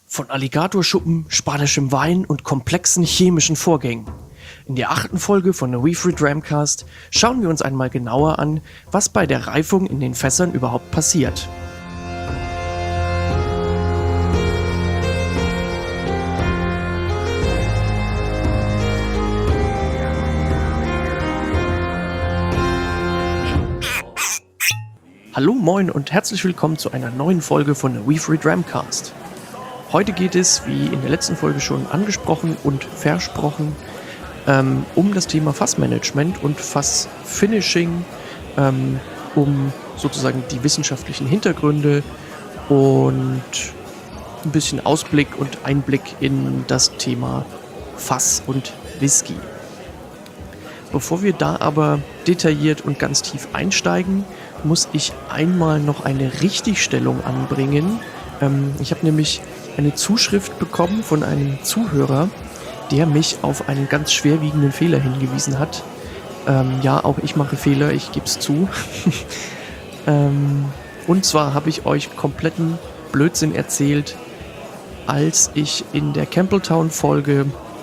Von Alligatorschuppen, spanischem Wein und komplexen chemischen Vorgängen. In der 8. Folge von der We Free Dramcast schauen wir uns einmal genauer an, was bei der Reifung in den Fässern überhaupt passiert. Hallo, moin und herzlich willkommen zu einer neuen Folge von der We Free Dramcast. Heute geht es, wie in der letzten Folge schon angesprochen und versprochen, um das Thema Fassmanagement und Fassfinishing, um sozusagen die wissenschaftlichen Hintergründe und ein bisschen Ausblick und Einblick in das Thema Fass und Whisky. Bevor wir da aber detailliert und ganz tief einsteigen, muss ich einmal noch eine Richtigstellung anbringen. Ich habe nämlich eine Zuschrift bekommen von einem Zuhörer, der mich auf einen ganz schwerwiegenden Fehler hingewiesen hat. Ja, auch ich mache Fehler, ich gebe es zu. Und zwar habe ich euch kompletten Blödsinn erzählt, als ich in der Campbelltown-Folge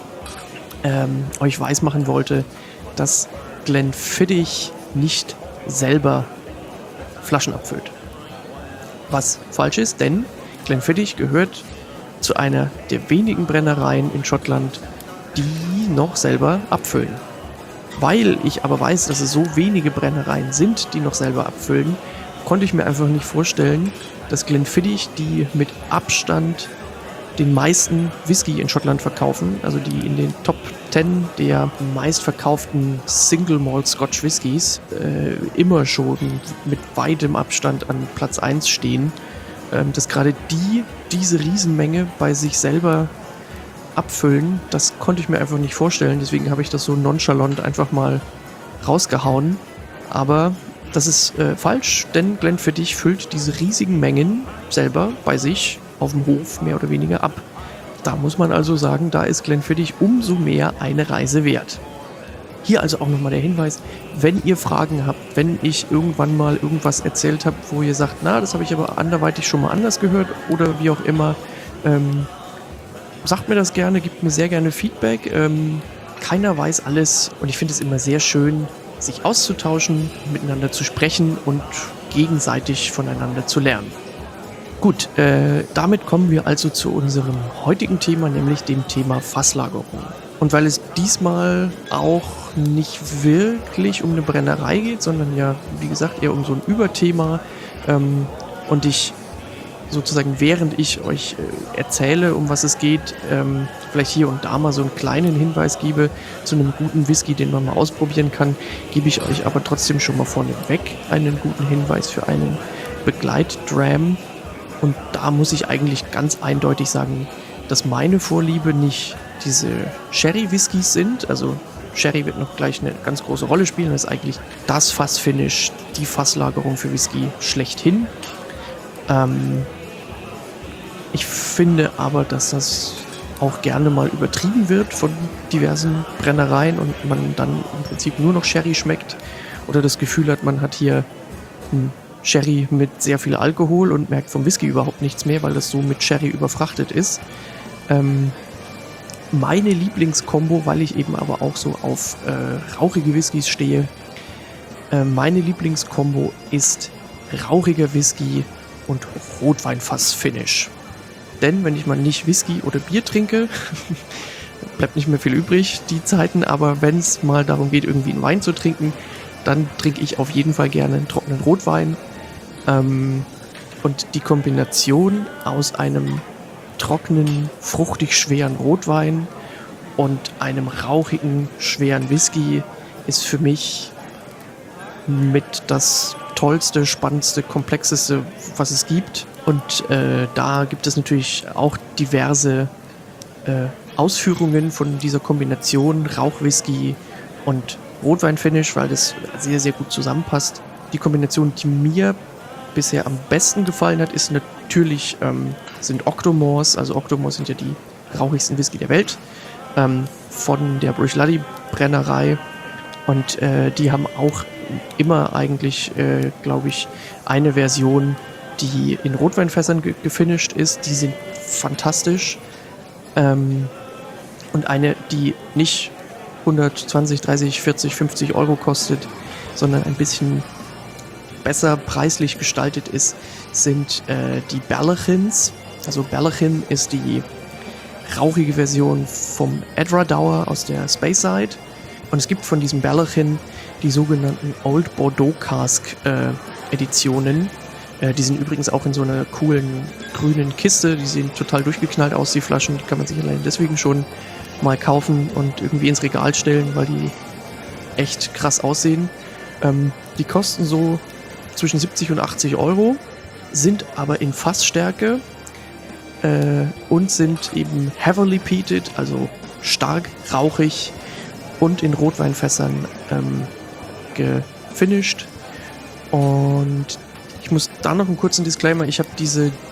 euch weismachen wollte, dass Glenfiddich nicht selber Flaschen abfüllt. Was falsch ist, denn Glenfiddich gehört zu einer der wenigen Brennereien in Schottland, die noch selber abfüllen. Weil ich aber weiß, dass es so wenige Brennereien sind, die noch selber abfüllen, konnte ich mir einfach nicht vorstellen, dass Glenfiddich, die mit Abstand den meisten Whisky in Schottland verkaufen, also die in den Top 10 der meistverkauften Single Malt Scotch Whiskys immer schon mit weitem Abstand an Platz 1 stehen, dass gerade diese Riesenmenge bei sich selber abfüllen, das konnte ich mir einfach nicht vorstellen. Deswegen habe ich das so nonchalant einfach mal rausgehauen. Aber das ist falsch, denn Glenfiddich füllt diese riesigen Mengen selber bei sich auf dem Hof mehr oder weniger ab. Da muss man also sagen, da ist Glenfiddich umso mehr eine Reise wert. Hier also auch nochmal der Hinweis, wenn ihr Fragen habt, wenn ich irgendwann mal irgendwas erzählt habe, wo ihr sagt, na, das habe ich aber anderweitig schon mal anders gehört oder wie auch immer, sagt mir das gerne, gebt mir sehr gerne Feedback. Keiner weiß alles und ich finde es immer sehr schön, sich auszutauschen, miteinander zu sprechen und gegenseitig voneinander zu lernen. Gut, damit kommen wir also zu unserem heutigen Thema, nämlich dem Thema Fasslagerung. Und weil es diesmal auch nicht wirklich um eine Brennerei geht, sondern ja, wie gesagt, eher um so ein Überthema und ich sozusagen, während ich euch erzähle, um was es geht, vielleicht hier und da mal so einen kleinen Hinweis gebe zu einem guten Whisky, den man mal ausprobieren kann, gebe ich euch aber trotzdem schon mal vorneweg einen guten Hinweis für einen Begleitdram. Und da muss ich eigentlich ganz eindeutig sagen, dass meine Vorliebe nicht diese Sherry-Whiskys sind. Also Sherry wird noch gleich eine ganz große Rolle spielen. Das ist eigentlich das Fassfinish, die Fasslagerung für Whisky schlechthin. Ich finde aber, dass das auch gerne mal übertrieben wird von diversen Brennereien und man dann im Prinzip nur noch Sherry schmeckt oder das Gefühl hat, man hat hier Sherry mit sehr viel Alkohol und merkt vom Whisky überhaupt nichts mehr, weil das so mit Sherry überfrachtet ist. Meine Lieblingskombo, weil ich eben aber auch so auf rauchige Whiskys stehe, meine Lieblingskombo ist rauchiger Whisky und Rotweinfass-Finish. Denn wenn ich mal nicht Whisky oder Bier trinke, bleibt nicht mehr viel übrig, die Zeiten, aber wenn es mal darum geht, irgendwie einen Wein zu trinken, dann trinke ich auf jeden Fall gerne einen trockenen Rotwein. Und die Kombination aus einem trockenen, fruchtig schweren Rotwein und einem rauchigen, schweren Whisky ist für mich mit das tollste, spannendste, komplexeste, was es gibt. Und da gibt es natürlich auch diverse Ausführungen von dieser Kombination Rauchwhisky und Rotweinfinish, weil das sehr, sehr gut zusammenpasst. Die Kombination, die mir bisher am besten gefallen hat, ist natürlich sind Octomores. Also Octomores sind ja die rauchigsten Whisky der Welt von der Bruichladdich Brennerei. Und die haben auch immer eigentlich, glaube ich, eine Version, die in Rotweinfässern gefinisht ist. Die sind fantastisch. Und eine, die nicht 120, 30, 40, 50 Euro kostet, sondern ein bisschen besser preislich gestaltet ist, sind die Berlichins. Also Berlichin ist die rauchige Version vom Edradour aus der Speyside. Und es gibt von diesem Berlichin die sogenannten Old Bordeaux Cask Editionen. Die sind übrigens auch in so einer coolen grünen Kiste. Die sehen total durchgeknallt aus, die Flaschen. Die kann man sich allein deswegen schon mal kaufen und irgendwie ins Regal stellen, weil die echt krass aussehen. Die kosten so zwischen 70 und 80 Euro, sind aber in Fassstärke und sind eben heavily peated, also stark rauchig und in Rotweinfässern gefinished. Und ich muss da noch einen kurzen Disclaimer. Ich habe die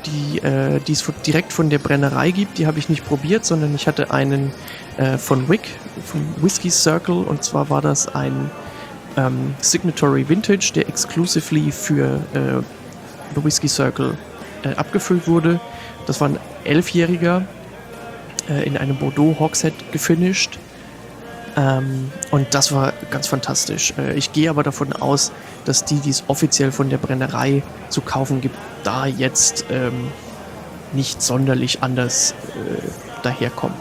es direkt von der Brennerei gibt, die habe ich nicht probiert, sondern ich hatte einen von Wick, vom Whisky Circle, und zwar war das ein Signatory Vintage, der exclusively für The Whisky Circle abgefüllt wurde. Das war ein 11-jähriger in einem Bordeaux Hogshead gefinished. Und das war ganz fantastisch. Ich gehe aber davon aus, dass die es offiziell von der Brennerei zu kaufen gibt, da jetzt nicht sonderlich anders daherkommen.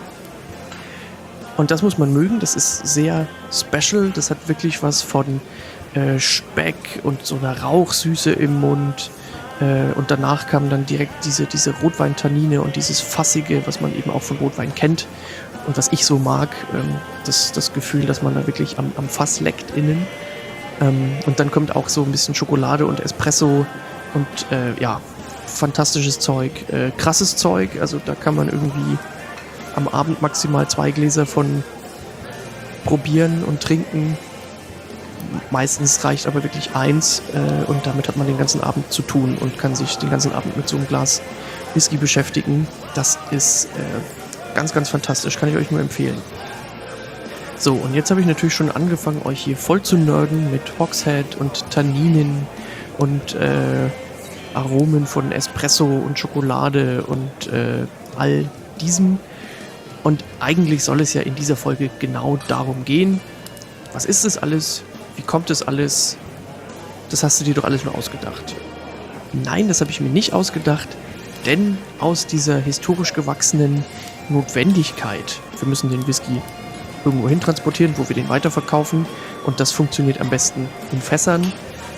Und das muss man mögen, das ist sehr special, das hat wirklich was von Speck und so einer Rauchsüße im Mund. Und danach kam dann direkt diese Rotweintannine und dieses Fassige, was man eben auch von Rotwein kennt. Und was ich so mag, das Gefühl, dass man da wirklich am Fass leckt innen. Und dann kommt auch so ein bisschen Schokolade und Espresso und ja, fantastisches Zeug. Krasses Zeug, also da kann man irgendwie am Abend maximal 2 Gläser von probieren und trinken. Meistens reicht aber wirklich 1 und damit hat man den ganzen Abend zu tun und kann sich den ganzen Abend mit so einem Glas Whisky beschäftigen. Das ist ganz, ganz fantastisch, kann ich euch nur empfehlen. So, und jetzt habe ich natürlich schon angefangen, euch hier voll zu nerden mit Hogshead und Tanninen und Aromen von Espresso und Schokolade und all diesem. Und eigentlich soll es ja in dieser Folge genau darum gehen. Was ist das alles? Wie kommt das alles? Das hast du dir doch alles nur ausgedacht. Nein, das habe ich mir nicht ausgedacht, denn aus dieser historisch gewachsenen Notwendigkeit, wir müssen den Whisky irgendwo hin transportieren, wo wir den weiterverkaufen, und das funktioniert am besten in Fässern.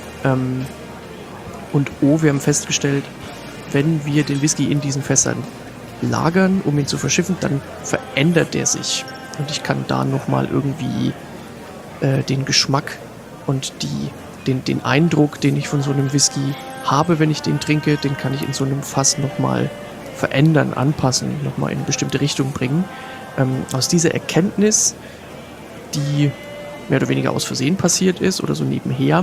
Und wir haben festgestellt, wenn wir den Whisky in diesen Fässern lagern, um ihn zu verschiffen, dann verändert der sich. Und ich kann da nochmal irgendwie den Geschmack und den Eindruck, den ich von so einem Whisky habe, wenn ich den trinke, den kann ich in so einem Fass nochmal verändern, anpassen, nochmal in eine bestimmte Richtung bringen. Aus dieser Erkenntnis, die mehr oder weniger aus Versehen passiert ist oder so nebenher,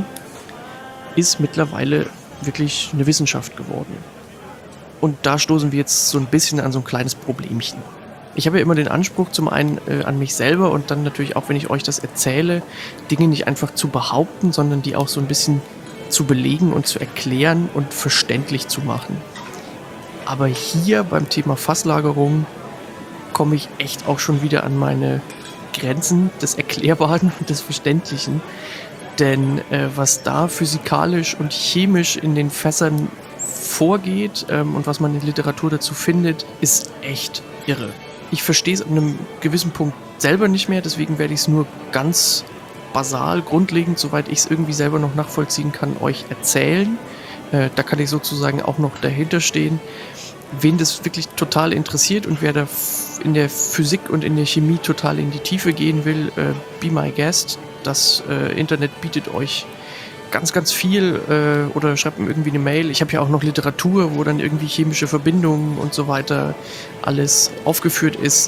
ist mittlerweile wirklich eine Wissenschaft geworden. Und da stoßen wir jetzt so ein bisschen an so ein kleines Problemchen. Ich habe ja immer den Anspruch, zum einen an mich selber und dann natürlich auch, wenn ich euch das erzähle, Dinge nicht einfach zu behaupten, sondern die auch so ein bisschen zu belegen und zu erklären und verständlich zu machen. Aber hier beim Thema Fasslagerung komme ich echt auch schon wieder an meine Grenzen des Erklärbaren und des Verständlichen. Denn was da physikalisch und chemisch in den Fässern vorgeht und was man in der Literatur dazu findet, ist echt irre. Ich verstehe es an einem gewissen Punkt selber nicht mehr, deswegen werde ich es nur ganz basal, grundlegend, soweit ich es irgendwie selber noch nachvollziehen kann, euch erzählen. Da kann ich sozusagen auch noch dahinter stehen. Wen das wirklich total interessiert und wer da in der Physik und in der Chemie total in die Tiefe gehen will, be my guest. Das Internet bietet euch ganz, ganz viel oder schreibt mir irgendwie eine Mail. Ich habe ja auch noch Literatur, wo dann irgendwie chemische Verbindungen und so weiter alles aufgeführt ist.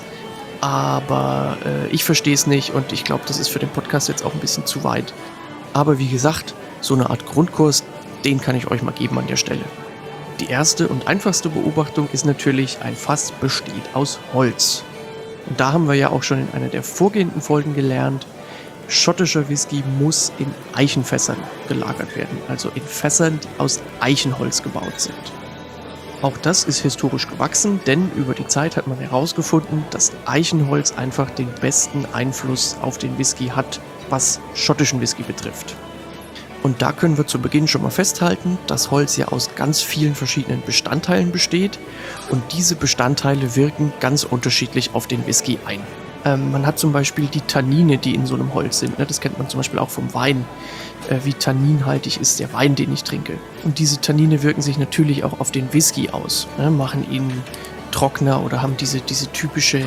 Aber ich verstehe es nicht und ich glaube, das ist für den Podcast jetzt auch ein bisschen zu weit. Aber wie gesagt, so eine Art Grundkurs, den kann ich euch mal geben an der Stelle. Die erste und einfachste Beobachtung ist natürlich, ein Fass besteht aus Holz. Und da haben wir ja auch schon in einer der vorgehenden Folgen gelernt, schottischer Whisky muss in Eichenfässern gelagert werden, also in Fässern, die aus Eichenholz gebaut sind. Auch das ist historisch gewachsen, denn über die Zeit hat man herausgefunden, dass Eichenholz einfach den besten Einfluss auf den Whisky hat, was schottischen Whisky betrifft. Und da können wir zu Beginn schon mal festhalten, dass Holz ja aus ganz vielen verschiedenen Bestandteilen besteht und diese Bestandteile wirken ganz unterschiedlich auf den Whisky ein. Man hat zum Beispiel die Tannine, die in so einem Holz sind. Ne? Das kennt man zum Beispiel auch vom Wein, wie tanninhaltig ist der Wein, den ich trinke. Und diese Tannine wirken sich natürlich auch auf den Whisky aus, ne? Machen ihn trockener oder haben diese typische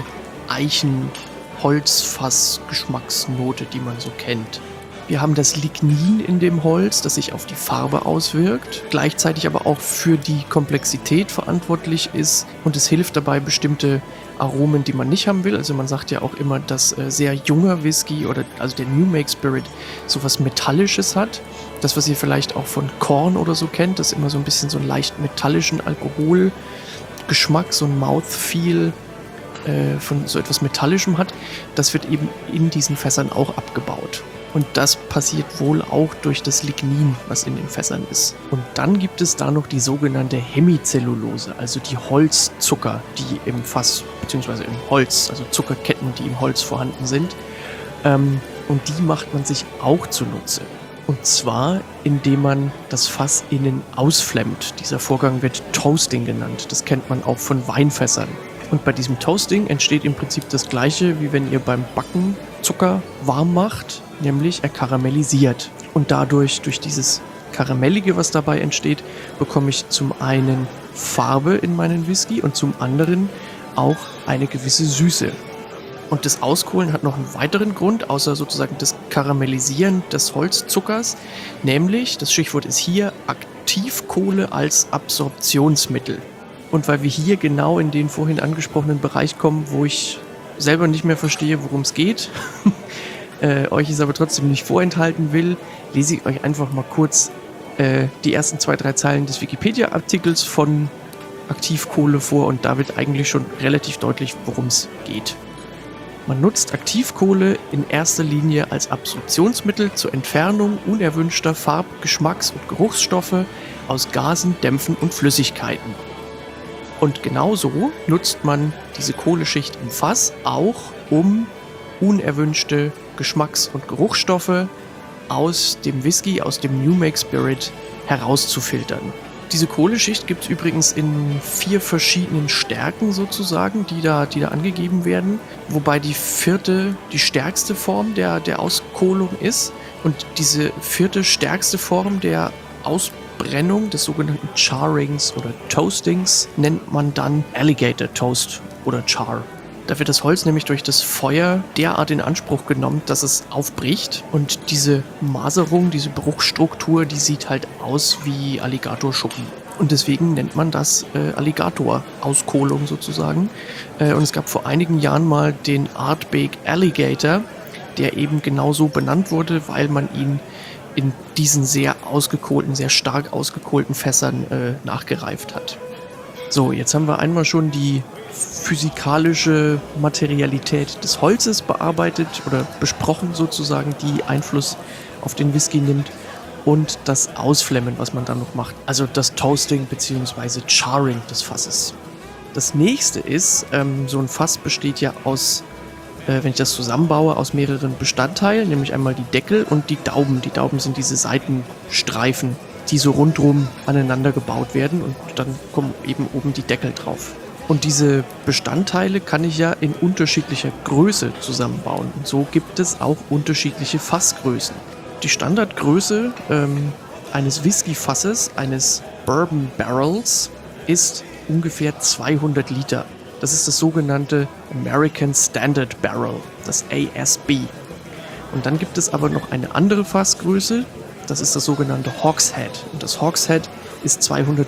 Eichenholzfass-Geschmacksnote, die man so kennt. Wir haben das Lignin in dem Holz, das sich auf die Farbe auswirkt, gleichzeitig aber auch für die Komplexität verantwortlich ist und es hilft dabei, bestimmte Aromen, die man nicht haben will. Also man sagt ja auch immer, dass sehr junger Whisky oder also der New Make Spirit sowas Metallisches hat. Das, was ihr vielleicht auch von Korn oder so kennt, das immer so ein bisschen so einen leicht metallischen Alkoholgeschmack, so ein Mouthfeel von so etwas Metallischem hat, das wird eben in diesen Fässern auch abgebaut. Und das passiert wohl auch durch das Lignin, was in den Fässern ist. Und dann gibt es da noch die sogenannte Hemicellulose, also die Holzzucker, die im Fass bzw. im Holz, also Zuckerketten, die im Holz vorhanden sind. Und die macht man sich auch zunutze. Und zwar, indem man das Fass innen ausflemmt. Dieser Vorgang wird Toasting genannt. Das kennt man auch von Weinfässern. Und bei diesem Toasting entsteht im Prinzip das Gleiche, wie wenn ihr beim Backen Zucker warm macht, nämlich er karamellisiert. Und dadurch, durch dieses Karamellige, was dabei entsteht, bekomme ich zum einen Farbe in meinen Whisky und zum anderen auch eine gewisse Süße. Und das Auskohlen hat noch einen weiteren Grund, außer sozusagen das Karamellisieren des Holzzuckers, nämlich, das Stichwort ist hier, Aktivkohle als Absorptionsmittel. Und weil wir hier genau in den vorhin angesprochenen Bereich kommen, wo ich selber nicht mehr verstehe, worum es geht, euch es aber trotzdem nicht vorenthalten will, lese ich euch einfach mal kurz die ersten 2-3 Zeilen des Wikipedia-Artikels von Aktivkohle vor und da wird eigentlich schon relativ deutlich, worum es geht. Man nutzt Aktivkohle in erster Linie als Absorptionsmittel zur Entfernung unerwünschter Farb-, Geschmacks- und Geruchsstoffe aus Gasen, Dämpfen und Flüssigkeiten. Und genauso nutzt man diese Kohleschicht im Fass auch, um unerwünschte Geschmacks- und Geruchsstoffe aus dem Whisky, aus dem New Make Spirit herauszufiltern. Diese Kohleschicht gibt es übrigens in 4 verschiedenen Stärken sozusagen, die da angegeben werden, wobei die 4. die stärkste Form der Auskohlung ist und diese 4. stärkste Form der Ausbrennung des sogenannten Charrings oder Toastings nennt man dann Alligator Toast oder Char. Da wird das Holz nämlich durch das Feuer derart in Anspruch genommen, dass es aufbricht und diese Maserung, diese Bruchstruktur, die sieht halt aus wie Alligatorschuppen. Und deswegen nennt man das Alligator-Auskohlung sozusagen. Und es gab vor einigen Jahren mal den Ardbeg Alligator, der eben genauso benannt wurde, weil man ihn in diesen sehr ausgekohlten, sehr stark ausgekohlten Fässern nachgereift hat. So, jetzt haben wir einmal schon die physikalische Materialität des Holzes bearbeitet oder besprochen sozusagen, die Einfluss auf den Whisky nimmt und das Ausflemmen, was man dann noch macht, also das Toasting bzw. Charring des Fasses. Das nächste ist, so ein Fass besteht ja aus, wenn ich das zusammenbaue, aus mehreren Bestandteilen, nämlich einmal die Deckel und die Dauben. Die Dauben sind diese Seitenstreifen, die so rundrum aneinander gebaut werden und dann kommen eben oben die Deckel drauf. Und diese Bestandteile kann ich ja in unterschiedlicher Größe zusammenbauen. Und so gibt es auch unterschiedliche Fassgrößen. Die Standardgröße eines Whisky-Fasses, eines Bourbon Barrels, ist ungefähr 200 Liter. Das ist das sogenannte American Standard Barrel, das ASB. Und dann gibt es aber noch eine andere Fassgröße, das ist das sogenannte Hogshead. Und das Hogshead ist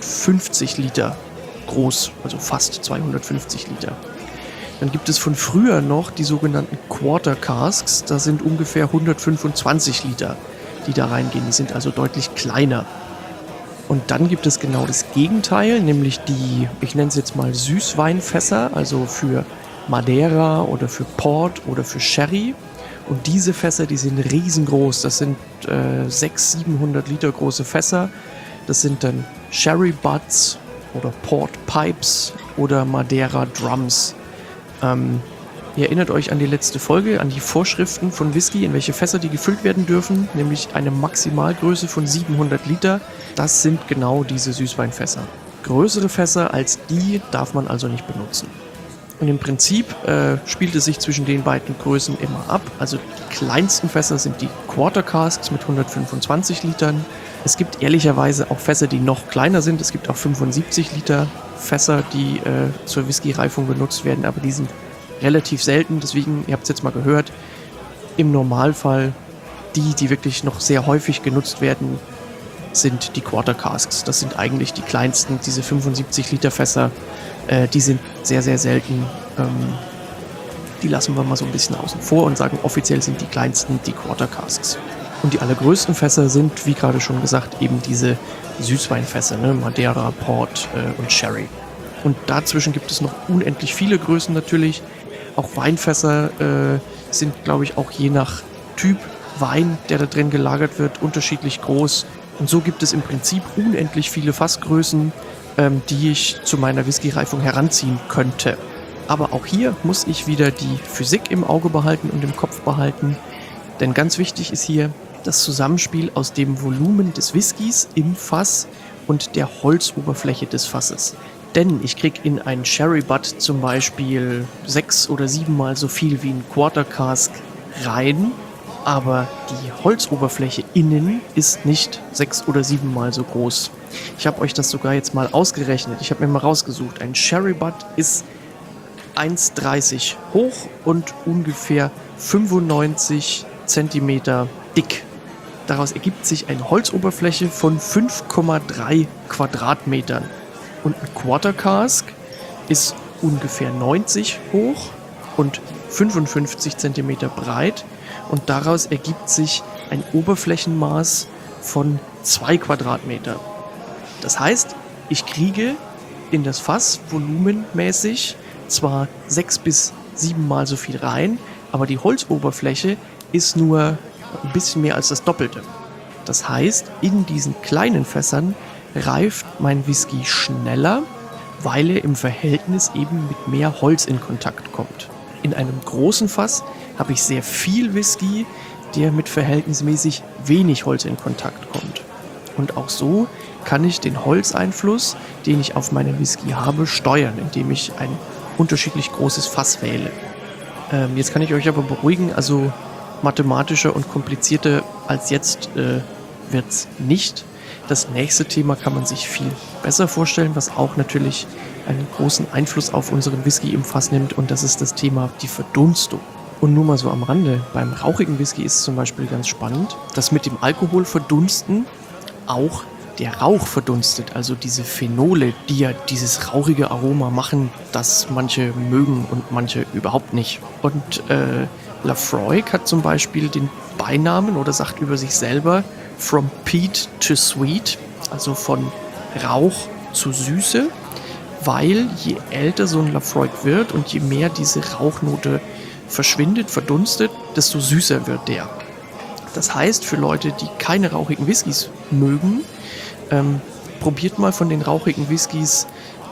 250 Liter groß, also fast 250 Liter. Dann gibt es von früher noch die sogenannten Quarter Casks, da sind ungefähr 125 Liter, die da reingehen, die sind also deutlich kleiner. Und dann gibt es genau das Gegenteil, nämlich die, ich nenne es jetzt mal Süßweinfässer, also für Madeira oder für Port oder für Sherry. Und diese Fässer, die sind riesengroß, das sind 600-700 Liter große Fässer. Das sind dann Sherry Butts oder Port Pipes oder Madeira Drums. Ihr erinnert euch an die letzte Folge, an die Vorschriften von Whisky, in welche Fässer die gefüllt werden dürfen, nämlich eine Maximalgröße von 700 Liter. Das sind genau diese Süßweinfässer. Größere Fässer als die darf man also nicht benutzen. Und im Prinzip spielt es sich zwischen den beiden Größen immer ab. Also die kleinsten Fässer sind die Quarter Casks mit 125 Litern. Es gibt ehrlicherweise auch Fässer, die noch kleiner sind. Es gibt auch 75 Liter Fässer, die zur Whisky-Reifung benutzt werden, aber die sind relativ selten. Deswegen, ihr habt es jetzt mal gehört, im Normalfall die wirklich noch sehr häufig genutzt werden, sind die Quarter Casks. Das sind eigentlich die kleinsten, diese 75 Liter Fässer. Die sind sehr, sehr selten. Die lassen wir mal so ein bisschen außen vor und sagen, offiziell sind die kleinsten die Quarter Casks. Und die allergrößten Fässer sind, wie gerade schon gesagt, eben diese Süßweinfässer, ne? Madeira, Port und Sherry. Und dazwischen gibt es noch unendlich viele Größen natürlich. Auch Weinfässer sind, glaube ich, auch je nach Typ Wein, der da drin gelagert wird, unterschiedlich groß. Und so gibt es im Prinzip unendlich viele Fassgrößen, die ich zu meiner Whisky-Reifung heranziehen könnte. Aber auch hier muss ich wieder die Physik im Auge behalten und im Kopf behalten. Denn ganz wichtig ist hier das Zusammenspiel aus dem Volumen des Whiskys im Fass und der Holzoberfläche des Fasses. Denn ich kriege in einen Sherry Butt zum Beispiel 6 oder 7 Mal so viel wie ein Quarter Cask rein, aber die Holzoberfläche innen ist nicht 6 oder 7 Mal so groß. Ich habe euch das sogar jetzt mal ausgerechnet. Ich habe mir mal rausgesucht. Ein Sherry Butt ist 1,30 hoch und ungefähr 95 Zentimeter dick. Daraus ergibt sich eine Holzoberfläche von 5,3 Quadratmetern. Und ein Quarter Cask ist ungefähr 90 hoch und 55 Zentimeter breit. Und daraus ergibt sich ein Oberflächenmaß von 2 Quadratmeter. Das heißt, ich kriege in das Fass volumenmäßig zwar 6 bis 7 Mal so viel rein, aber die Holzoberfläche ist nur ein bisschen mehr als das Doppelte. Das heißt, in diesen kleinen Fässern reift mein Whisky schneller, weil er im Verhältnis eben mit mehr Holz in Kontakt kommt. In einem großen Fass habe ich sehr viel Whisky, der mit verhältnismäßig wenig Holz in Kontakt kommt. Und auch so kann ich den Holzeinfluss, den ich auf meinen Whisky habe, steuern, indem ich ein unterschiedlich großes Fass wähle. Jetzt kann ich euch aber beruhigen, also mathematischer und komplizierter als jetzt wird es nicht. Das nächste Thema kann man sich viel besser vorstellen, was auch natürlich einen großen Einfluss auf unseren Whisky im Fass nimmt, und das ist das Thema die Verdunstung. Und nur mal so am Rande, beim rauchigen Whisky ist es zum Beispiel ganz spannend, dass mit dem Alkohol verdunsten auch der Rauch verdunstet, also diese Phenole, die ja dieses rauchige Aroma machen, das manche mögen und manche überhaupt nicht. Und Laphroaig hat zum Beispiel den Beinamen oder sagt über sich selber From Peat to Sweet, also von Rauch zu Süße, weil je älter so ein Laphroaig wird und je mehr diese Rauchnote verschwindet, verdunstet, desto süßer wird der. Das heißt, für Leute, die keine rauchigen Whiskys mögen, probiert mal von den rauchigen Whiskys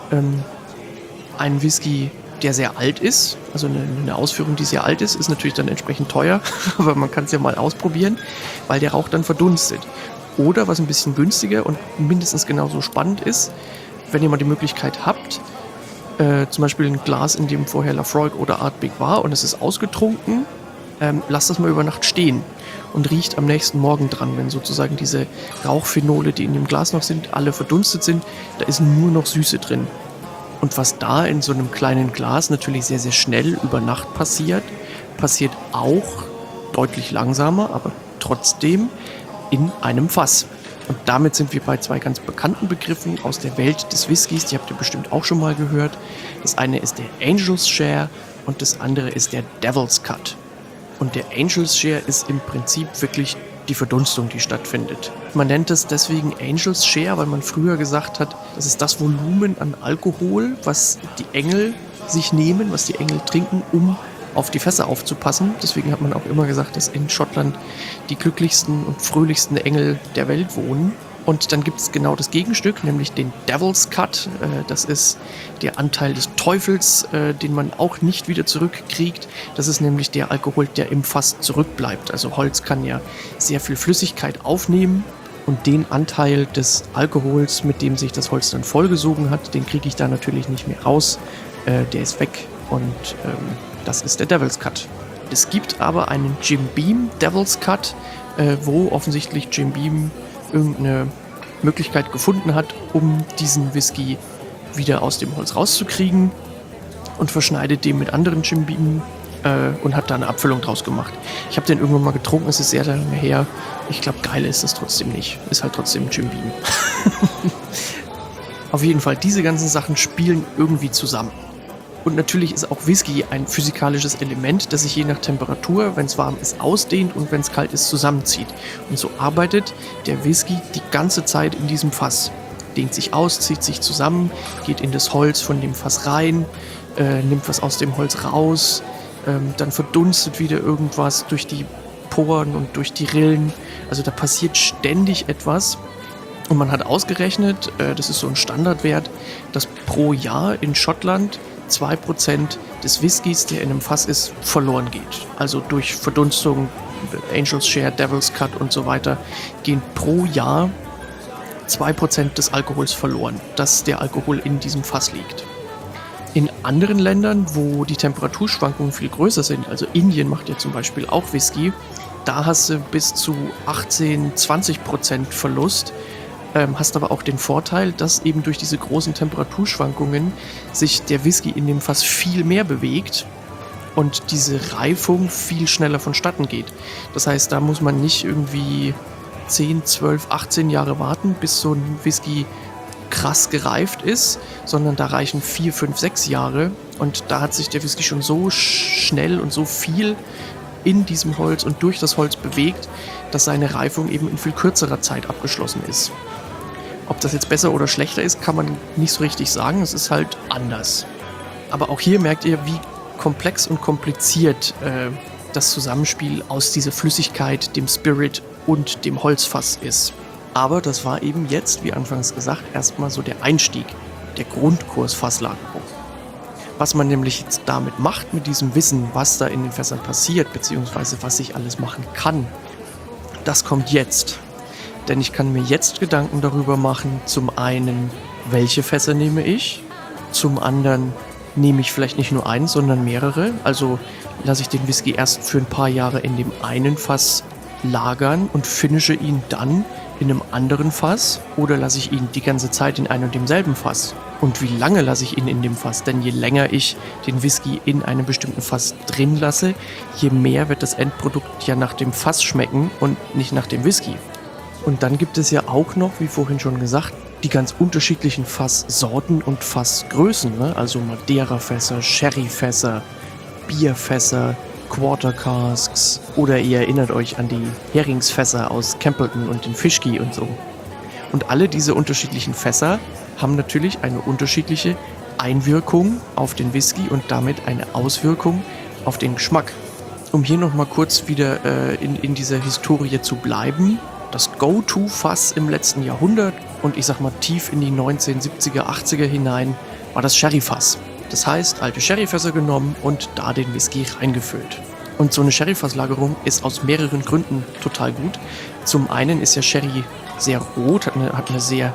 einen Whisky, der sehr alt ist. Also eine Ausführung, die sehr alt ist natürlich dann entsprechend teuer, aber man kann es ja mal ausprobieren, weil der Rauch dann verdunstet. Oder was ein bisschen günstiger und mindestens genauso spannend ist, wenn ihr mal die Möglichkeit habt, zum Beispiel ein Glas, in dem vorher Laphroaig oder Ardbeg war und es ist ausgetrunken, lasst das mal über Nacht stehen und riecht am nächsten Morgen dran, wenn sozusagen diese Rauchphenole, die in dem Glas noch sind, alle verdunstet sind, da ist nur noch Süße drin. Und was da in so einem kleinen Glas natürlich sehr, sehr schnell über Nacht passiert auch deutlich langsamer, aber trotzdem in einem Fass. Und damit sind wir bei zwei ganz bekannten Begriffen aus der Welt des Whiskys, die habt ihr bestimmt auch schon mal gehört. Das eine ist der Angel's Share und das andere ist der Devil's Cut. Und der Angel's Share ist im Prinzip wirklich die Verdunstung, die stattfindet. Man nennt es deswegen Angel's Share, weil man früher gesagt hat, das ist das Volumen an Alkohol, was die Engel sich nehmen, was die Engel trinken, um auf die Fässer aufzupassen. Deswegen hat man auch immer gesagt, dass in Schottland die glücklichsten und fröhlichsten Engel der Welt wohnen. Und dann gibt es genau das Gegenstück, nämlich den Devil's Cut. Das ist der Anteil des Teufels, den man auch nicht wieder zurückkriegt. Das ist nämlich der Alkohol, der im Fass zurückbleibt. Also Holz kann ja sehr viel Flüssigkeit aufnehmen. Und den Anteil des Alkohols, mit dem sich das Holz dann vollgesogen hat, den kriege ich da natürlich nicht mehr raus. Der ist weg und das ist der Devil's Cut. Es gibt aber einen Jim Beam Devil's Cut, wo offensichtlich Jim Beam irgendeine Möglichkeit gefunden hat, um diesen Whisky wieder aus dem Holz rauszukriegen und verschneidet den mit anderen Jim Beam und hat da eine Abfüllung draus gemacht. Ich habe den irgendwann mal getrunken, es ist sehr lange her. Ich glaube, geil ist das trotzdem nicht. Ist halt trotzdem Jim Beam. Auf jeden Fall, diese ganzen Sachen spielen irgendwie zusammen. Und natürlich ist auch Whisky ein physikalisches Element, das sich je nach Temperatur, wenn es warm ist, ausdehnt und wenn es kalt ist, zusammenzieht. Und so arbeitet der Whisky die ganze Zeit in diesem Fass. Dehnt sich aus, zieht sich zusammen, geht in das Holz von dem Fass rein, nimmt was aus dem Holz raus, dann verdunstet wieder irgendwas durch die Poren und durch die Rillen. Also da passiert ständig etwas. Und man hat ausgerechnet, das ist so ein Standardwert, dass pro Jahr in Schottland 2% des Whiskys, der in einem Fass ist, verloren geht. Also durch Verdunstung, Angel's Share, Devil's Cut und so weiter, gehen pro Jahr 2% des Alkohols verloren, dass der Alkohol in diesem Fass liegt. In anderen Ländern, wo die Temperaturschwankungen viel größer sind, also Indien macht ja zum Beispiel auch Whisky, da hast du bis zu 18-20% Verlust. Hast aber auch den Vorteil, dass eben durch diese großen Temperaturschwankungen sich der Whisky in dem Fass viel mehr bewegt und diese Reifung viel schneller vonstatten geht. Das heißt, da muss man nicht irgendwie 10, 12, 18 Jahre warten, bis so ein Whisky krass gereift ist, sondern da reichen 4, 5, 6 Jahre und da hat sich der Whisky schon so schnell und so viel in diesem Holz und durch das Holz bewegt, dass seine Reifung eben in viel kürzerer Zeit abgeschlossen ist. Ob das jetzt besser oder schlechter ist, kann man nicht so richtig sagen. Es ist halt anders. Aber auch hier merkt ihr, wie komplex und kompliziert das Zusammenspiel aus dieser Flüssigkeit, dem Spirit und dem Holzfass ist. Aber das war eben jetzt, wie anfangs gesagt, erstmal so der Einstieg, der Grundkurs Fasslagerung. Was man nämlich jetzt damit macht, mit diesem Wissen, was da in den Fässern passiert, beziehungsweise was ich alles machen kann, das kommt jetzt. Denn ich kann mir jetzt Gedanken darüber machen, zum einen, welche Fässer nehme ich, zum anderen nehme ich vielleicht nicht nur einen, sondern mehrere. Also lasse ich den Whisky erst für ein paar Jahre in dem einen Fass lagern und finische ihn dann in einem anderen Fass oder lasse ich ihn die ganze Zeit in einem und demselben Fass? Und wie lange lasse ich ihn in dem Fass? Denn je länger ich den Whisky in einem bestimmten Fass drin lasse, je mehr wird das Endprodukt ja nach dem Fass schmecken und nicht nach dem Whisky. Und dann gibt es ja auch noch, wie vorhin schon gesagt, die ganz unterschiedlichen Fasssorten und Fassgrößen, ne? Also Madeira-Fässer, Sherry-Fässer, Bierfässer, Quarter Casks oder ihr erinnert euch an die Heringsfässer aus Campbellton und den Fischki und so. Und alle diese unterschiedlichen Fässer haben natürlich eine unterschiedliche Einwirkung auf den Whisky und damit eine Auswirkung auf den Geschmack. Um hier nochmal kurz wieder in dieser Historie zu bleiben, das Go-To-Fass im letzten Jahrhundert und ich sag mal tief in die 1970er, 80er hinein war das Sherry-Fass. Das heißt, alte Sherryfässer genommen und da den Whisky reingefüllt. Und so eine Sherryfasslagerung ist aus mehreren Gründen total gut. Zum einen ist ja Sherry sehr rot, hat eine sehr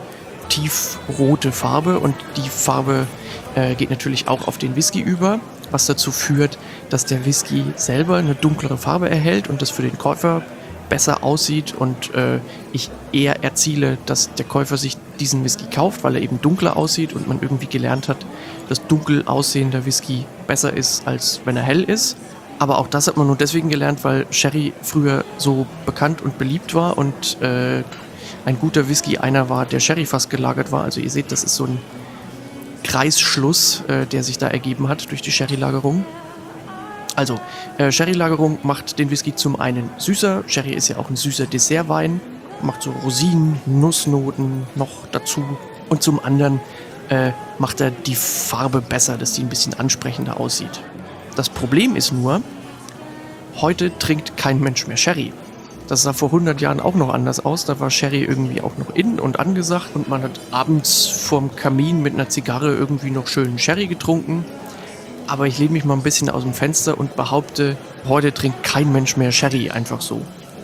tiefrote Farbe und die Farbe geht natürlich auch auf den Whisky über, was dazu führt, dass der Whisky selber eine dunklere Farbe erhält und das für den Käufer besser aussieht und ich eher erziele, dass der Käufer sich diesen Whisky kauft, weil er eben dunkler aussieht und man irgendwie gelernt hat, dass dunkel aussehender Whisky besser ist, als wenn er hell ist. Aber auch das hat man nur deswegen gelernt, weil Sherry früher so bekannt und beliebt war und ein guter Whisky einer war, der Sherryfass gelagert war. Also ihr seht, das ist so ein Kreisschluss, der sich da ergeben hat durch die Sherry-Lagerung. Also, Sherry-Lagerung macht den Whisky zum einen süßer. Sherry ist ja auch ein süßer Dessertwein. Macht so Rosinen, Nussnoten noch dazu. Und zum anderen macht er die Farbe besser, dass die ein bisschen ansprechender aussieht. Das Problem ist nur, heute trinkt kein Mensch mehr Sherry. Das sah vor 100 Jahren auch noch anders aus. Da war Sherry irgendwie auch noch in und angesagt und man hat abends vorm Kamin mit einer Zigarre irgendwie noch schönen Sherry getrunken. Aber ich lehne mich mal ein bisschen aus dem Fenster und behaupte, heute trinkt kein Mensch mehr Sherry einfach so.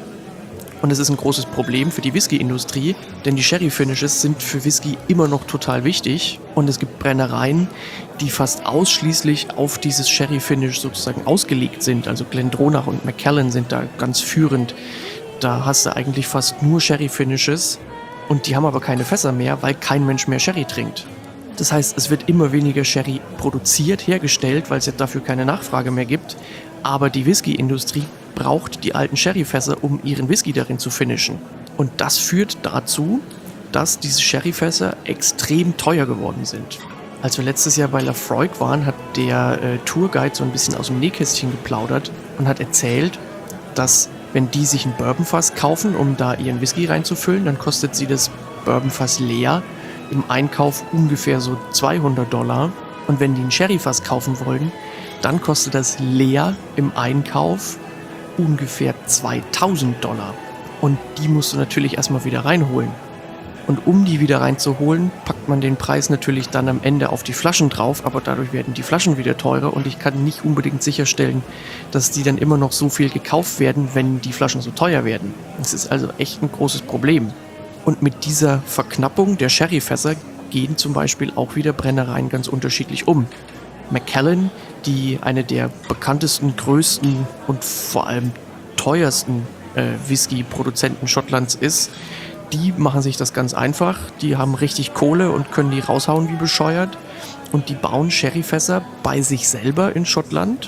Und es ist ein großes Problem für die Whisky-Industrie, denn die Sherry-Finishes sind für Whisky immer noch total wichtig. Und es gibt Brennereien, die fast ausschließlich auf dieses Sherry-Finish sozusagen ausgelegt sind. Also Glendronach und Macallan sind da ganz führend. Da hast du eigentlich fast nur Sherry-Finishes und die haben aber keine Fässer mehr, weil kein Mensch mehr Sherry trinkt. Das heißt, es wird immer weniger Sherry produziert, hergestellt, weil es ja dafür keine Nachfrage mehr gibt. Aber die Whisky-Industrie braucht die alten Sherryfässer, um ihren Whisky darin zu finishen. Und das führt dazu, dass diese Sherryfässer extrem teuer geworden sind. Als wir letztes Jahr bei Lafroig waren, hat der Tourguide so ein bisschen aus dem Nähkästchen geplaudert und hat erzählt, dass wenn die sich ein Bourbonfass kaufen, um da ihren Whisky reinzufüllen, dann kostet sie das Bourbonfass leer im Einkauf ungefähr so $200. Und wenn die ein Sherryfass kaufen wollen, dann kostet das leer im Einkauf ungefähr $2000. Und die musst du natürlich erstmal wieder reinholen. Und um die wieder reinzuholen, packt man den Preis natürlich dann am Ende auf die Flaschen drauf, aber dadurch werden die Flaschen wieder teurer und ich kann nicht unbedingt sicherstellen, dass die dann immer noch so viel gekauft werden, wenn die Flaschen so teuer werden. Das ist also echt ein großes Problem. Und mit dieser Verknappung der Sherryfässer gehen zum Beispiel auch wieder Brennereien ganz unterschiedlich um. Macallan, die eine der bekanntesten, größten und vor allem teuersten Whisky-Produzenten Schottlands ist, die machen sich das ganz einfach. Die haben richtig Kohle und können die raushauen wie bescheuert. Und die bauen Sherryfässer bei sich selber in Schottland,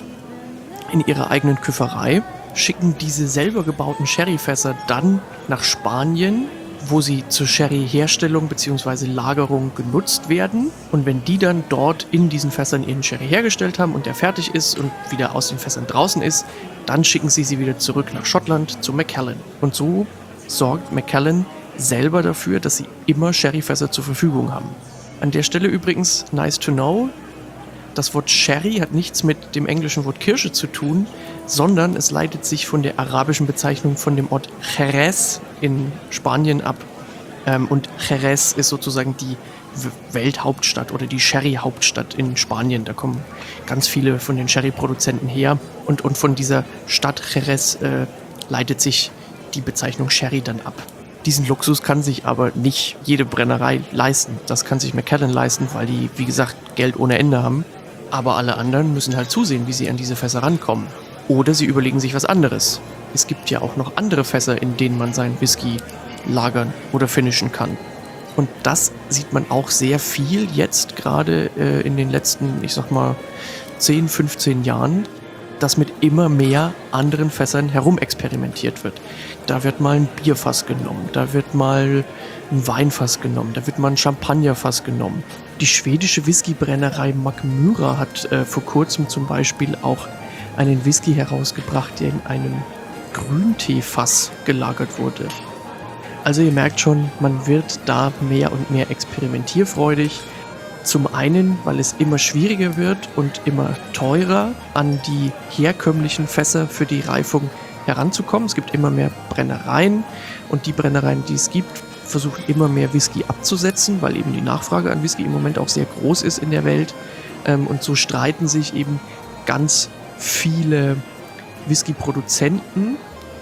in ihrer eigenen Küfferei, schicken diese selber gebauten Sherryfässer dann nach Spanien, wo sie zur Sherry-Herstellung bzw. Lagerung genutzt werden. Und wenn die dann dort in diesen Fässern ihren Sherry hergestellt haben und der fertig ist und wieder aus den Fässern draußen ist, dann schicken sie wieder zurück nach Schottland zu Macallan. Und so sorgt Macallan selber dafür, dass sie immer Sherryfässer zur Verfügung haben. An der Stelle übrigens, nice to know, das Wort Sherry hat nichts mit dem englischen Wort Kirsche zu tun, sondern es leitet sich von der arabischen Bezeichnung von dem Ort Jerez in Spanien ab. Und Jerez ist sozusagen die Welthauptstadt oder die Sherry-Hauptstadt in Spanien. Da kommen ganz viele von den Sherry-Produzenten her. Und von dieser Stadt Jerez leitet sich die Bezeichnung Sherry dann ab. Diesen Luxus kann sich aber nicht jede Brennerei leisten. Das kann sich Macallan leisten, weil die, wie gesagt, Geld ohne Ende haben. Aber alle anderen müssen halt zusehen, wie sie an diese Fässer rankommen. Oder sie überlegen sich was anderes. Es gibt ja auch noch andere Fässer, in denen man seinen Whisky lagern oder finishen kann. Und das sieht man auch sehr viel jetzt gerade in den letzten, ich sag mal, 10, 15 Jahren, dass mit immer mehr anderen Fässern herumexperimentiert wird. Da wird mal ein Bierfass genommen, da wird mal ein Weinfass genommen, da wird mal ein Champagnerfass genommen. Die schwedische Whiskybrennerei Mackmyra hat vor kurzem zum Beispiel auch einen Whisky herausgebracht, der in einem Grünteefass gelagert wurde. Also ihr merkt schon, man wird da mehr und mehr experimentierfreudig. Zum einen, weil es immer schwieriger wird und immer teurer an die herkömmlichen Fässer für die Reifung heranzukommen. Es gibt immer mehr Brennereien und die Brennereien, die es gibt, versuchen immer mehr Whisky abzusetzen, weil eben die Nachfrage an Whisky im Moment auch sehr groß ist in der Welt. Und so streiten sich eben ganz viele Whisky-Produzenten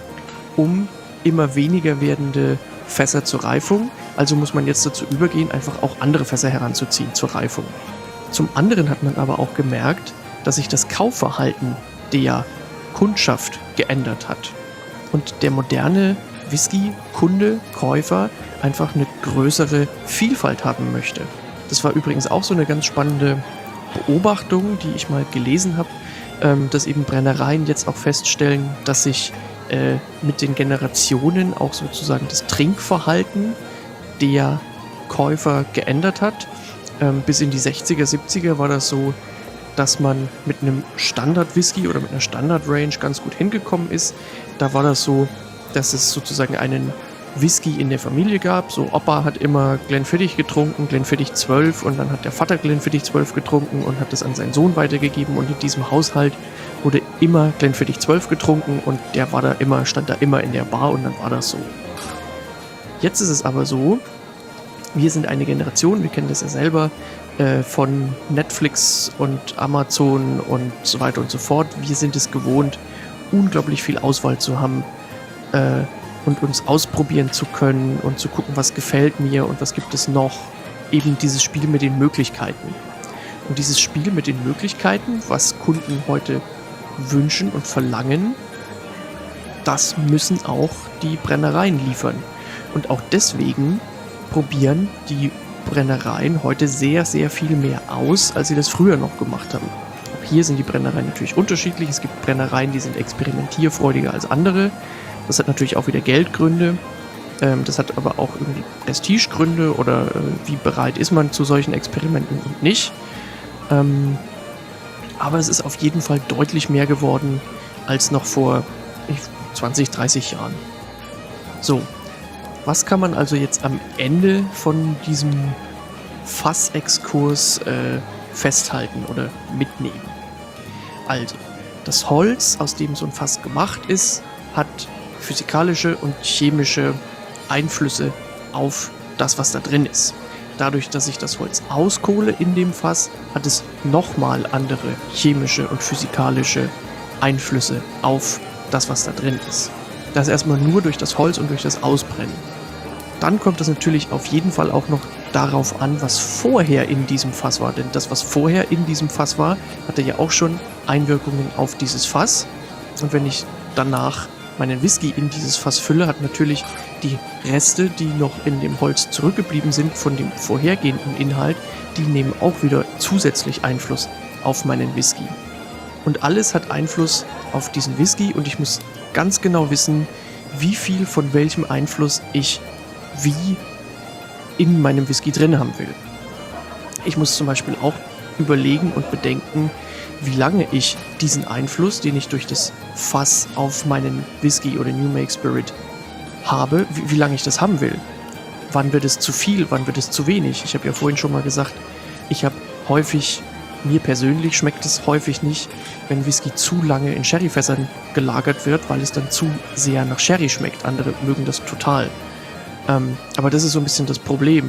um immer weniger werdende Fässer zur Reifung. Also muss man jetzt dazu übergehen, einfach auch andere Fässer heranzuziehen zur Reifung. Zum anderen hat man aber auch gemerkt, dass sich das Kaufverhalten der Kundschaft geändert hat. Und der moderne Whisky-Kunde, Käufer einfach eine größere Vielfalt haben möchte. Das war übrigens auch so eine ganz spannende Beobachtung, die ich mal gelesen habe, dass eben Brennereien jetzt auch feststellen, dass sich mit den Generationen auch sozusagen das Trinkverhalten der Käufer geändert hat. Bis in die 60er, 70er war das so, dass man mit einem Standard-Whisky oder mit einer Standard-Range ganz gut hingekommen ist. Da war das so, dass es sozusagen einen Whisky in der Familie gab. So Opa hat immer Glenfiddich getrunken, Glenfiddich 12, und dann hat der Vater Glenfiddich 12 getrunken und hat das an seinen Sohn weitergegeben, und in diesem Haushalt wurde immer Glenfiddich 12 getrunken, und der war da immer, stand da immer in der Bar, und dann war das so. Jetzt ist es aber so, wir sind eine Generation, wir kennen das ja selber, von Netflix und Amazon und so weiter und so fort. Wir sind es gewohnt, unglaublich viel Auswahl zu haben, und uns ausprobieren zu können und zu gucken, was gefällt mir und was gibt es noch. Eben dieses Spiel mit den Möglichkeiten. Und dieses Spiel mit den Möglichkeiten, was Kunden heute wünschen und verlangen, das müssen auch die Brennereien liefern. Und auch deswegen probieren die Brennereien heute sehr, sehr viel mehr aus, als sie das früher noch gemacht haben. Auch hier sind die Brennereien natürlich unterschiedlich. Es gibt Brennereien, die sind experimentierfreudiger als andere. Das hat natürlich auch wieder Geldgründe. Das hat aber auch irgendwie Prestigegründe, oder wie bereit ist man zu solchen Experimenten und nicht. Aber es ist auf jeden Fall deutlich mehr geworden als noch vor 20, 30 Jahren. So, was kann man also jetzt am Ende von diesem Fassexkurs festhalten oder mitnehmen? Also, das Holz, aus dem so ein Fass gemacht ist, hat physikalische und chemische Einflüsse auf das, was da drin ist. Dadurch, dass ich das Holz auskohle in dem Fass, hat es nochmal andere chemische und physikalische Einflüsse auf das, was da drin ist. Das erstmal nur durch das Holz und durch das Ausbrennen. Dann kommt es natürlich auf jeden Fall auch noch darauf an, was vorher in diesem Fass war. Denn das, was vorher in diesem Fass war, hatte ja auch schon Einwirkungen auf dieses Fass. Und wenn ich danach meinen Whisky in dieses Fass fülle, hat natürlich die Reste, die noch in dem Holz zurückgeblieben sind von dem vorhergehenden Inhalt, die nehmen auch wieder zusätzlich Einfluss auf meinen Whisky. Und alles hat Einfluss auf diesen Whisky, und ich muss ganz genau wissen, wie viel von welchem Einfluss ich wie in meinem Whisky drin haben will. Ich muss zum Beispiel auch überlegen und bedenken, wie lange ich diesen Einfluss, den ich durch das Fass auf meinen Whisky oder New Make Spirit habe, wie lange ich das haben will. Wann wird es zu viel, wann wird es zu wenig? Ich habe ja vorhin schon mal gesagt, ich habe häufig, mir persönlich schmeckt es häufig nicht, wenn Whisky zu lange in Sherryfässern gelagert wird, weil es dann zu sehr nach Sherry schmeckt. Andere mögen das total. Aber das ist so ein bisschen das Problem.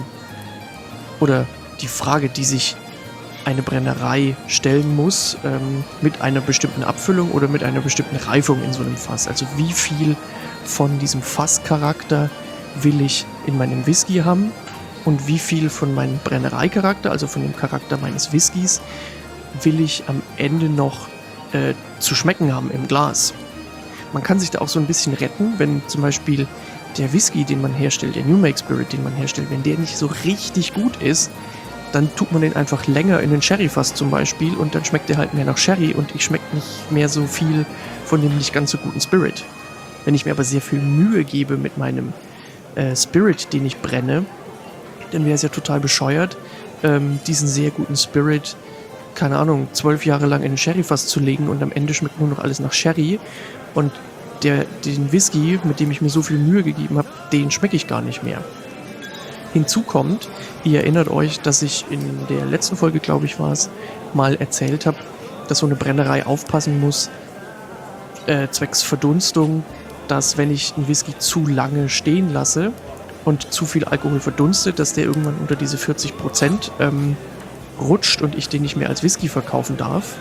Oder die Frage, die sich eine Brennerei stellen muss, mit einer bestimmten Abfüllung oder mit einer bestimmten Reifung in so einem Fass. Also wie viel von diesem Fasscharakter will ich in meinem Whisky haben und wie viel von meinem Brennereicharakter, also von dem Charakter meines Whiskys, will ich am Ende noch zu schmecken haben im Glas. Man kann sich da auch so ein bisschen retten, wenn zum Beispiel der Whisky, den man herstellt, der New Make Spirit, den man herstellt, wenn der nicht so richtig gut ist, dann tut man den einfach länger in den Sherryfass zum Beispiel, und dann schmeckt der halt mehr nach Sherry und ich schmecke nicht mehr so viel von dem nicht ganz so guten Spirit. Wenn ich mir aber sehr viel Mühe gebe mit meinem Spirit, den ich brenne, dann wäre es ja total bescheuert, diesen sehr guten Spirit, keine Ahnung, 12 Jahre lang in den Sherryfass zu legen und am Ende schmeckt nur noch alles nach Sherry, und den Whisky, mit dem ich mir so viel Mühe gegeben habe, den schmecke ich gar nicht mehr. Hinzu kommt, ihr erinnert euch, dass ich in der letzten Folge, glaube ich, war es, mal erzählt habe, dass so eine Brennerei aufpassen muss, zwecks Verdunstung, dass wenn ich einen Whisky zu lange stehen lasse und zu viel Alkohol verdunstet, dass der irgendwann unter diese 40% rutscht und ich den nicht mehr als Whisky verkaufen darf.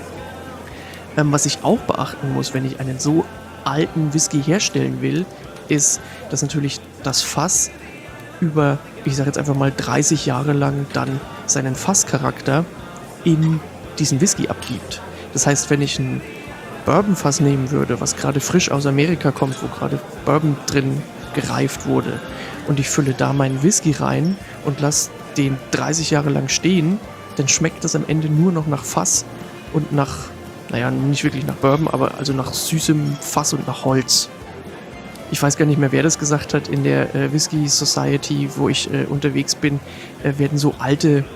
Was ich auch beachten muss, wenn ich einen so alten Whisky herstellen will, ist, dass natürlich das Fass über, ich sage jetzt einfach mal 30 Jahre lang dann seinen Fasscharakter in diesen Whisky abgibt. Das heißt, wenn ich ein Bourbonfass nehmen würde, was gerade frisch aus Amerika kommt, wo gerade Bourbon drin gereift wurde, und ich fülle da meinen Whisky rein und lasse den 30 Jahre lang stehen, dann schmeckt das am Ende nur noch nach Fass und nach, naja, nicht wirklich nach Bourbon, aber also nach süßem Fass und nach Holz. Ich weiß gar nicht mehr, wer das gesagt hat. In der Whisky Society, wo ich unterwegs bin, werden so alte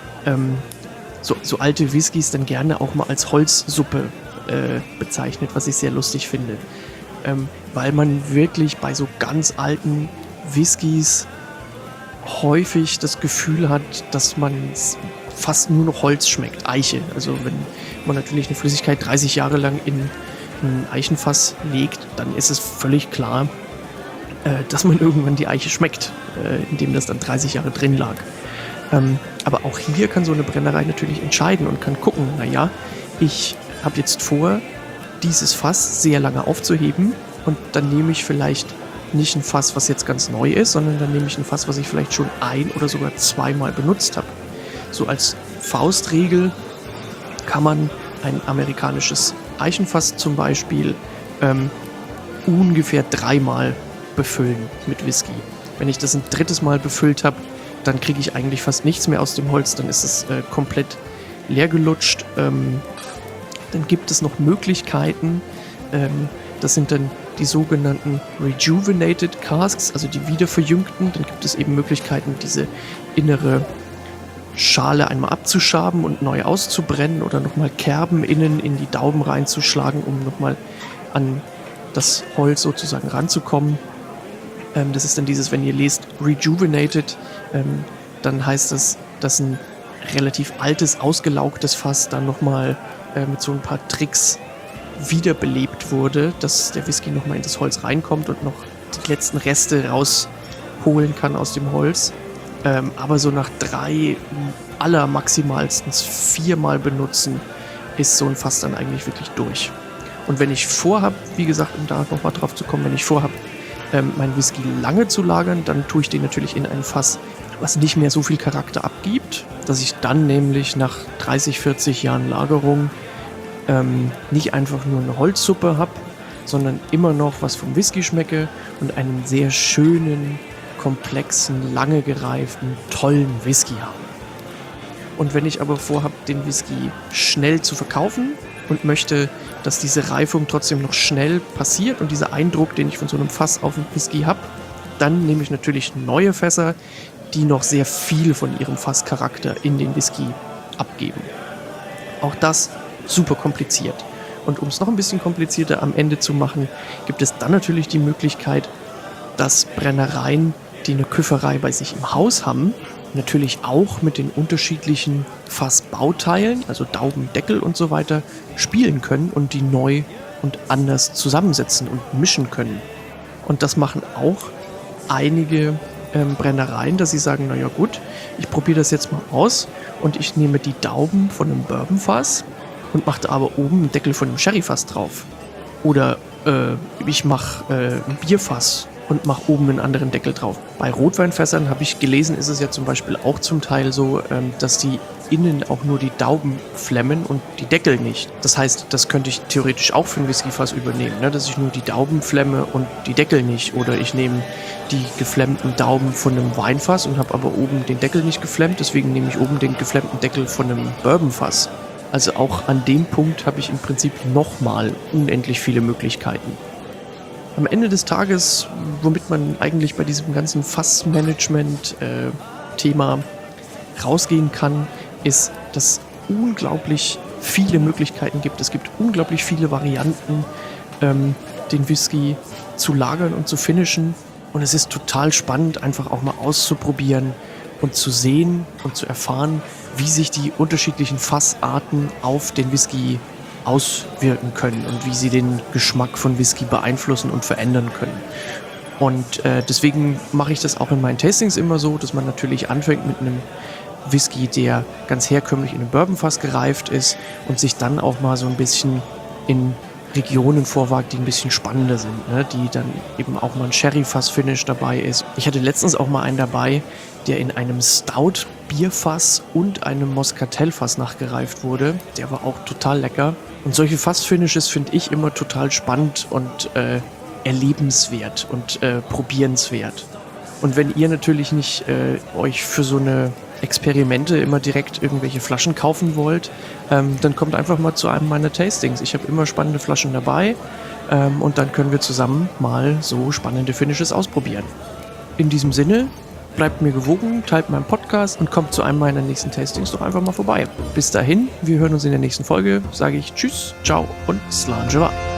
Whiskys dann gerne auch mal als Holzsuppe bezeichnet, was ich sehr lustig finde. Weil man wirklich bei so ganz alten Whiskys häufig das Gefühl hat, dass man fast nur noch Holz schmeckt, Eiche. Also wenn man natürlich eine Flüssigkeit 30 Jahre lang in ein Eichenfass legt, dann ist es völlig klar, dass man irgendwann die Eiche schmeckt, indem das dann 30 Jahre drin lag. Aber auch hier kann so eine Brennerei natürlich entscheiden und kann gucken, naja, ich habe jetzt vor, dieses Fass sehr lange aufzuheben und dann nehme ich vielleicht nicht ein Fass, was jetzt ganz neu ist, sondern dann nehme ich ein Fass, was ich vielleicht schon ein- oder sogar zweimal benutzt habe. So als Faustregel kann man ein amerikanisches Eichenfass zum Beispiel ungefähr 3-mal befüllen mit Whisky. Wenn ich das ein 3. Mal befüllt habe, dann kriege ich eigentlich fast nichts mehr aus dem Holz, dann ist es komplett leer gelutscht. Dann gibt es noch Möglichkeiten, das sind dann die sogenannten Rejuvenated Casks, also die wiederverjüngten. Dann gibt es eben Möglichkeiten, diese innere Schale einmal abzuschaben und neu auszubrennen oder nochmal Kerben innen in die Dauben reinzuschlagen, um nochmal an das Holz sozusagen ranzukommen. Das ist dann dieses, wenn ihr lest Rejuvenated, dann heißt das, dass ein relativ altes, ausgelaugtes Fass dann nochmal mit so ein paar Tricks wiederbelebt wurde, dass der Whisky nochmal in das Holz reinkommt und noch die letzten Reste rausholen kann aus dem Holz. Aber so nach 3, allermaximalstens 4-mal benutzen, ist so ein Fass dann eigentlich wirklich durch. Und wenn ich vorhab, wie gesagt, um da nochmal drauf zu kommen, wenn ich vorhab, meinen Whisky lange zu lagern, dann tue ich den natürlich in ein Fass, was nicht mehr so viel Charakter abgibt, dass ich dann nämlich nach 30, 40 Jahren Lagerung nicht einfach nur eine Holzsuppe habe, sondern immer noch was vom Whisky schmecke und einen sehr schönen, komplexen, lange gereiften, tollen Whisky habe. Und wenn ich aber vorhabe, den Whisky schnell zu verkaufen und möchte, dass diese Reifung trotzdem noch schnell passiert und dieser Eindruck, den ich von so einem Fass auf dem Whisky habe, dann nehme ich natürlich neue Fässer, die noch sehr viel von ihrem Fasscharakter in den Whisky abgeben. Auch das super kompliziert. Und um es noch ein bisschen komplizierter am Ende zu machen, gibt es dann natürlich die Möglichkeit, dass Brennereien, die eine Küfferei bei sich im Haus haben, natürlich auch mit den unterschiedlichen Fassbauteilen, also Dauben, Deckel und so weiter, spielen können und die neu und anders zusammensetzen und mischen können. Und das machen auch einige Brennereien, dass sie sagen, naja gut, ich probiere das jetzt mal aus und ich nehme die Dauben von einem Bourbonfass und mache da aber oben einen Deckel von einem Sherryfass drauf. Oder ich mache ein Bierfass und mache oben einen anderen Deckel drauf. Bei Rotweinfässern, habe ich gelesen, ist es ja zum Beispiel auch zum Teil so, dass die innen auch nur die Dauben flemmen und die Deckel nicht. Das heißt, das könnte ich theoretisch auch für ein Whiskyfass übernehmen, ne? Dass ich nur die Dauben flemme und die Deckel nicht. Oder ich nehme die geflemmten Dauben von einem Weinfass und habe aber oben den Deckel nicht geflemmt, deswegen nehme ich oben den geflemmten Deckel von einem Bourbonfass. Also auch an dem Punkt habe ich im Prinzip nochmal unendlich viele Möglichkeiten. Am Ende des Tages, womit man eigentlich bei diesem ganzen Fassmanagement-Thema rausgehen kann, ist, dass es unglaublich viele Möglichkeiten gibt. Es gibt unglaublich viele Varianten, den Whisky zu lagern und zu finishen. Und es ist total spannend, einfach auch mal auszuprobieren und zu sehen und zu erfahren, wie sich die unterschiedlichen Fassarten auf den Whisky auswirken können und wie sie den Geschmack von Whisky beeinflussen und verändern können. Und deswegen mache ich das auch in meinen Tastings immer so, dass man natürlich anfängt mit einem Whisky, der ganz herkömmlich in einem Bourbonfass gereift ist und sich dann auch mal so ein bisschen in Regionen vorwagt, die ein bisschen spannender sind, ne? Die dann eben auch mal ein Sherry-Fass-Finish dabei ist. Ich hatte letztens auch mal einen dabei, der in einem Stout-Bierfass und einem Moscatel-Fass nachgereift wurde. Der war auch total lecker. Und solche Fass-Finishes finde ich immer total spannend und erlebenswert und probierenswert. Und wenn ihr natürlich nicht euch für so eine Experimente immer direkt irgendwelche Flaschen kaufen wollt, dann kommt einfach mal zu einem meiner Tastings. Ich habe immer spannende Flaschen dabei und dann können wir zusammen mal so spannende Finishes ausprobieren. In diesem Sinne, bleibt mir gewogen, teilt meinen Podcast und kommt zu einem meiner nächsten Tastings doch einfach mal vorbei. Bis dahin, wir hören uns in der nächsten Folge, sage ich Tschüss, Ciao und Slanjava.